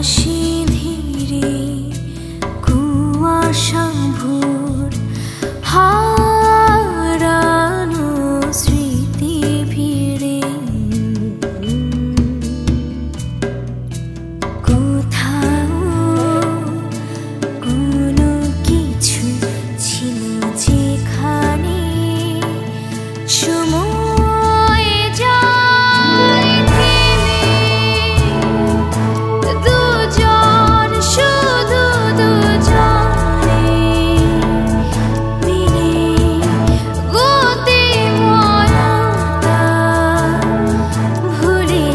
আসে ধীরে কুয়াশা ভোর, হারানো স্মৃতি ভিড়ে। কোথাও কোনো কিছু ছিল যেখানে সময় যায় থেমে, দুজন শুধু দুজনে মিলে গতিময়তা ভুলে।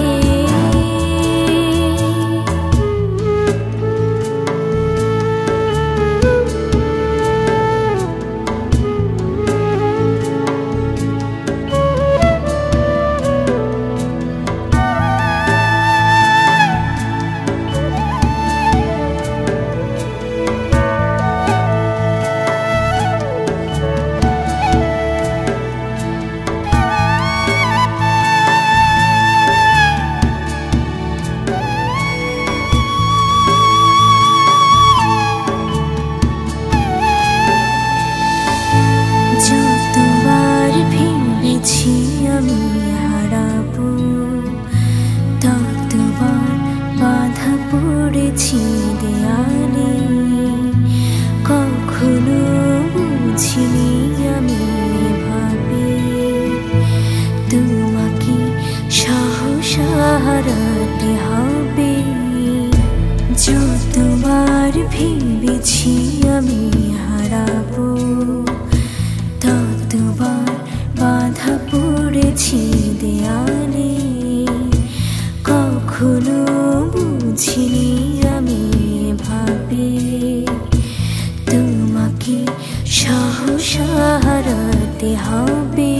যতবার ভেবেছি আমি হারাবো, ততবার বাধা পড়েছি দেয়ালে। কখনো বুঝিনি আমি এভাবে তোমাকে সাহস হারাতে হবে। যতবার ভেবেছি আমি হারাবো, ততবার বাধা পড়েছি দেয়ালে। কখনো বুঝিনি আমি এভাবে তোমাকে সাহস হারাতে হবে।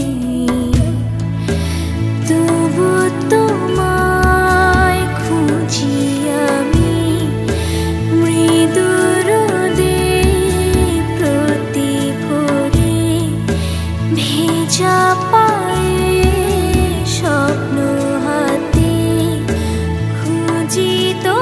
তবু তোমায় খুঁজি আমি মৃদু রোদে প্রতি ভোরে, ভেজা পায়ে স্বপ্ন হাতে খুঁজি তো